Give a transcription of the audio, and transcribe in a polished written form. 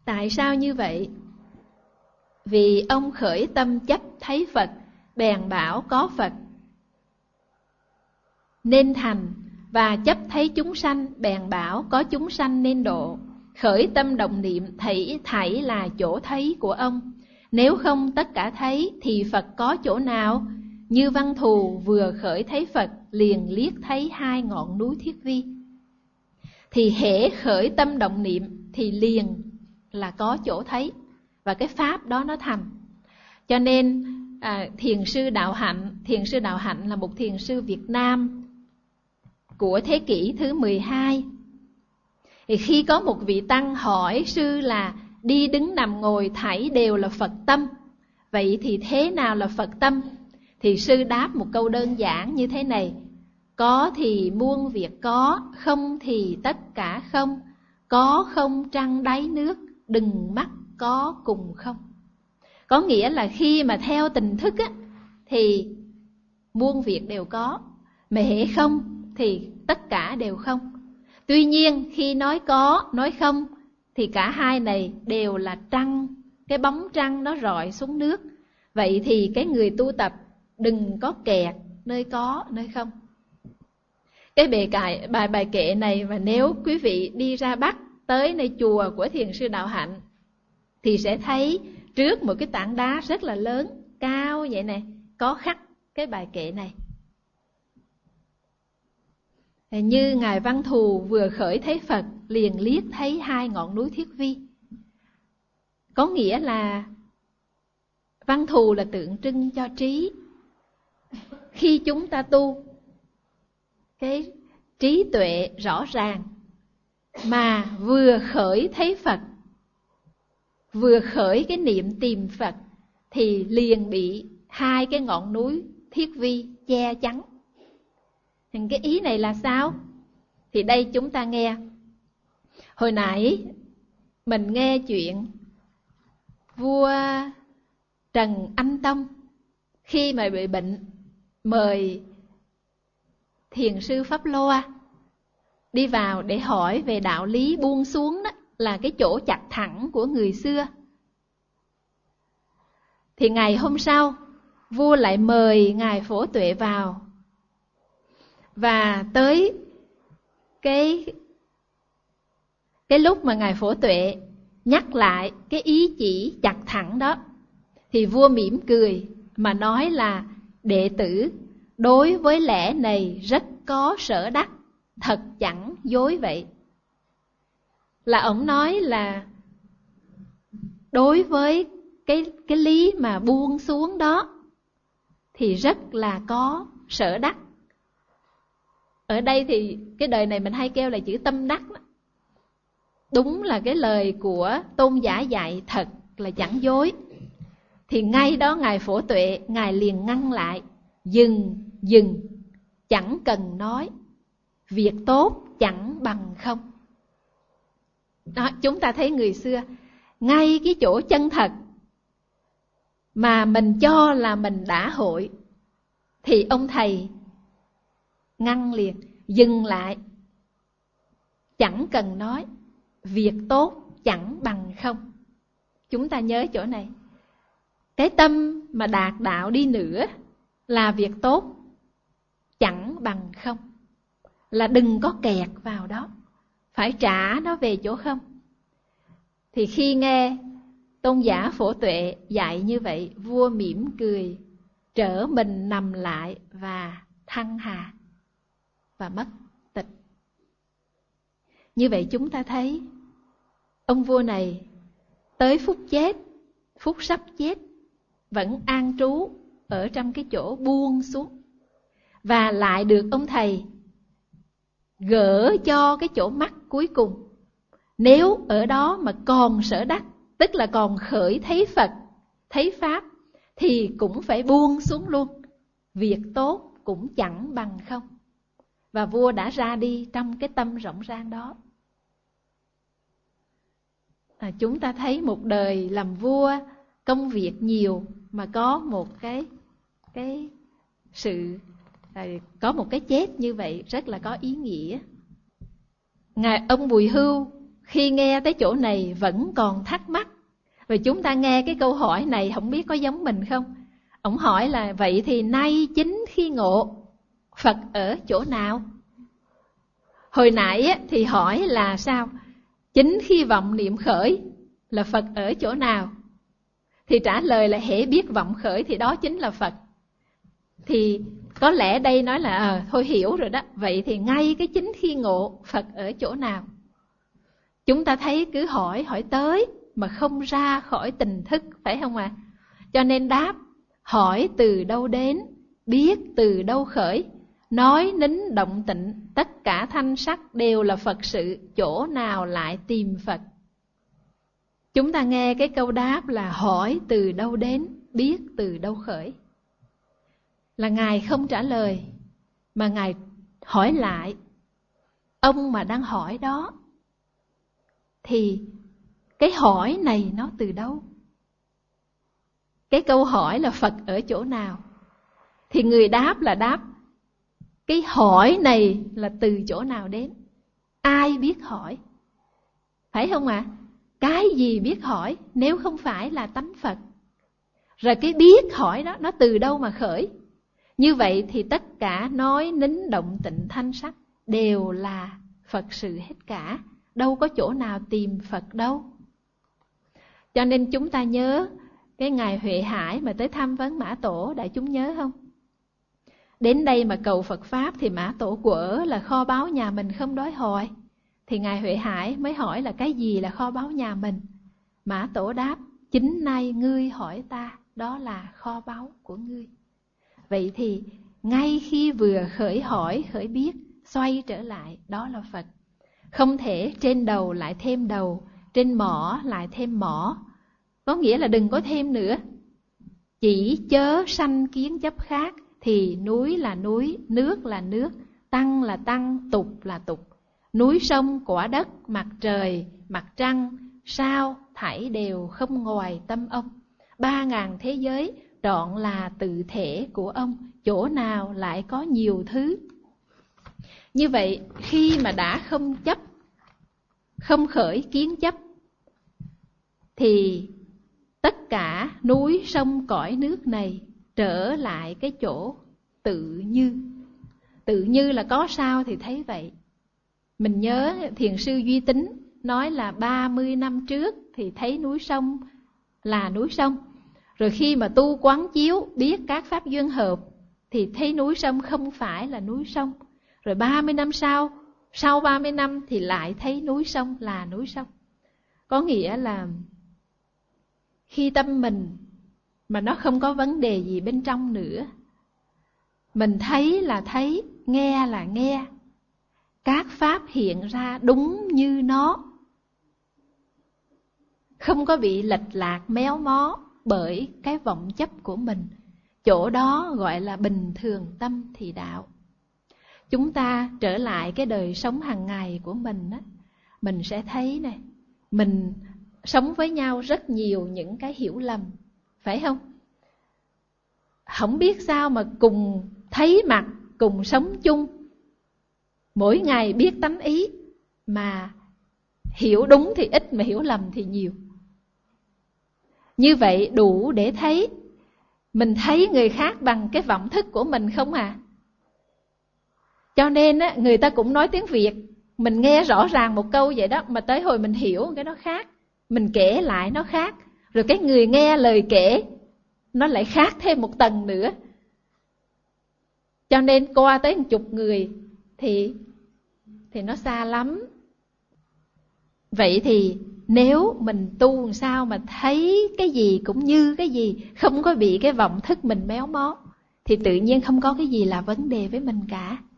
Tại sao như vậy? Vì ông khởi tâm chấp thấy Phật, bèn bảo có Phật nên thành, và chấp thấy chúng sanh, bèn bảo có chúng sanh nên độ. Khởi tâm động niệm thảy là chỗ thấy của ông. Nếu không tất cả thấy thì Phật có chỗ nào? Như Văn Thù vừa khởi thấy Phật, liền liếc thấy hai ngọn núi Thiết Vi. Thì hễ khởi tâm động niệm thì liền là có chỗ thấy, và cái pháp đó nó thành. Cho nên thiền sư Đạo Hạnh là một thiền sư Việt Nam của thế kỷ thứ 12. Thì khi có một vị tăng hỏi sư là đi đứng nằm ngồi thảy đều là Phật tâm, vậy thì thế nào là Phật tâm? Thì sư đáp một câu đơn giản như thế này: có thì muôn việc có, không thì tất cả không. Có không trăng đáy nước, đừng mắc có cùng không. Có nghĩa là khi mà theo tình thức á, thì muôn việc đều có, mà hễ không thì tất cả đều không. Tuy nhiên khi nói có, nói không thì cả hai này đều là trăng, cái bóng trăng nó rọi xuống nước. Vậy thì cái người tu tập đừng có kẹt nơi có, nơi không. Cái bài kệ này, và nếu quý vị đi ra Bắc tới nơi chùa của thiền sư Đạo Hạnh thì sẽ thấy trước một cái tảng đá rất là lớn, cao vậy này, có khắc cái bài kệ này. Như Ngài Văn Thù vừa khởi thấy Phật, liền liếc thấy hai ngọn núi Thiết Vi. Có nghĩa là Văn Thù là tượng trưng cho trí. Khi chúng ta tu, cái trí tuệ rõ ràng, mà vừa khởi thấy Phật, vừa khởi cái niệm tìm Phật, thì liền bị hai cái ngọn núi Thiết Vi che chắn. Thì cái ý này là sao? Thì đây chúng ta nghe. Hồi nãy mình nghe chuyện vua Trần Anh Tông khi mà bị bệnh, mời thiền sư Pháp Loa đi vào để hỏi về đạo lý buông xuống, đó là cái chỗ chặt thẳng của người xưa. Thì ngày hôm sau, vua lại mời Ngài Phổ Tuệ vào. Và tới cái lúc mà Ngài Phổ Tuệ nhắc lại cái ý chỉ chặt thẳng đó, thì vua mỉm cười mà nói là: đệ tử đối với lẽ này rất có sở đắc, thật chẳng dối vậy. Là ổng nói là đối với cái lý mà buông xuống đó thì rất là có sở đắc. Ở đây thì cái đời này mình hay kêu là chữ tâm đắc đó. Đúng là cái lời của tôn giả dạy thật là chẳng dối. Thì ngay đó Ngài Phổ Tuệ, Ngài liền ngăn lại: dừng, chẳng cần nói, việc tốt chẳng bằng không. Đó, chúng ta thấy người xưa, ngay cái chỗ chân thật mà mình cho là mình đã hội, thì ông thầy ngăn liền, dừng lại, chẳng cần nói, việc tốt chẳng bằng không. Chúng ta nhớ chỗ này. Cái tâm mà đạt đạo đi nữa là việc tốt chẳng bằng không, là đừng có kẹt vào đó, phải trả nó về chỗ không. Thì khi nghe tôn giả Phổ Tuệ dạy như vậy, vua mỉm cười, trở mình nằm lại và thăng hà và mất tịch. Như vậy chúng ta thấy ông vua này tới phút chết, phút sắp chết, vẫn an trú ở trong cái chỗ buông xuống, và lại được ông thầy gỡ cho cái chỗ mắc cuối cùng. Nếu ở đó mà còn sở đắc, tức là còn khởi thấy Phật, thấy Pháp, thì cũng phải buông xuống luôn. Việc tốt cũng chẳng bằng không. Và vua đã ra đi trong cái tâm rộng rang đó. Chúng ta thấy một đời làm vua, công việc nhiều, mà có một cái sự, có một cái chết như vậy rất là có ý nghĩa. Ông Bùi Hưu khi nghe tới chỗ này vẫn còn thắc mắc. Và chúng ta nghe cái câu hỏi này không biết có giống mình không? Ông hỏi là vậy thì nay chính khi ngộ, Phật ở chỗ nào? Hồi nãy thì hỏi là sao? Chính khi vọng niệm khởi là Phật ở chỗ nào? Thì trả lời là hễ biết vọng khởi thì đó chính là Phật. Thì có lẽ đây nói là thôi hiểu rồi đó. Vậy thì ngay cái chính khi ngộ, Phật ở chỗ nào? Chúng ta thấy cứ hỏi tới mà không ra khỏi tình thức, phải không ạ? Cho nên đáp, hỏi từ đâu đến, biết từ đâu khởi, nói nín động tịnh, tất cả thanh sắc đều là Phật sự, chỗ nào lại tìm Phật? Chúng ta nghe cái câu đáp là hỏi từ đâu đến, biết từ đâu khởi. Là Ngài không trả lời, mà Ngài hỏi lại. Ông mà đang hỏi đó, thì cái hỏi này nó từ đâu? Cái câu hỏi là Phật ở chỗ nào? Thì người đáp là đáp, cái hỏi này là từ chỗ nào đến? Ai biết hỏi? Phải không ạ? Cái gì biết hỏi nếu không phải là tánh Phật? Rồi cái biết hỏi đó, nó từ đâu mà khởi? Như vậy thì tất cả nói nín động tịnh thanh sắc đều là Phật sự hết cả. Đâu có chỗ nào tìm Phật đâu. Cho nên chúng ta nhớ cái ngày Huệ Hải mà tới tham vấn Mã Tổ, đại chúng nhớ không? Đến đây mà cầu Phật Pháp thì Mã Tổ quở là kho báu nhà mình không đói hoài. Thì ngài Huệ Hải mới hỏi là cái gì là kho báu nhà mình? Mã Tổ đáp, chính nay ngươi hỏi ta, đó là kho báu của ngươi. Vậy thì ngay khi vừa khởi hỏi, khởi biết, xoay trở lại, đó là Phật. Không thể trên đầu lại thêm đầu, trên mỏ lại thêm mỏ. Có nghĩa là đừng có thêm nữa. Chỉ chớ sanh kiến chấp khác, thì núi là núi, nước là nước, tăng là tăng, tục là tục. Núi sông, quả đất, mặt trời, mặt trăng, sao thảy đều không ngoài tâm ông. 3.000 thế giới trọn là tự thể của ông, chỗ nào lại có nhiều thứ. Như vậy khi mà đã không chấp, không khởi kiến chấp, thì tất cả núi sông cõi nước này trở lại cái chỗ tự như. Tự như là có sao thì thấy vậy. Mình nhớ Thiền sư Duy Tín nói là 30 năm trước thì thấy núi sông là núi sông. Rồi khi mà tu quán chiếu biết các pháp duyên hợp thì thấy núi sông không phải là núi sông. Rồi 30 năm sau 30 năm thì lại thấy núi sông là núi sông. Có nghĩa là khi tâm mình mà nó không có vấn đề gì bên trong nữa, mình thấy là thấy, nghe là nghe, các pháp hiện ra đúng như nó, không có bị lệch lạc méo mó bởi cái vọng chấp của mình. Chỗ đó gọi là bình thường tâm thì đạo. Chúng ta trở lại cái đời sống hàng ngày của mình á, mình sẽ thấy này, mình sống với nhau rất nhiều những cái hiểu lầm, phải không? Không biết sao mà cùng thấy mặt, cùng sống chung, mỗi ngày biết tánh ý, mà hiểu đúng thì ít mà hiểu lầm thì nhiều. Như vậy đủ để thấy mình thấy người khác bằng cái vọng thức của mình không à? Cho nên á, người ta cũng nói tiếng Việt, mình nghe rõ ràng một câu vậy đó, mà tới hồi mình hiểu cái đó khác, mình kể lại nó khác, rồi cái người nghe lời kể nó lại khác thêm một tầng nữa. Cho nên qua tới 10 người thì nó xa lắm. Vậy thì nếu mình tu làm sao mà thấy cái gì cũng như cái gì, không có bị cái vọng thức mình méo mó, thì tự nhiên không có cái gì là vấn đề với mình cả.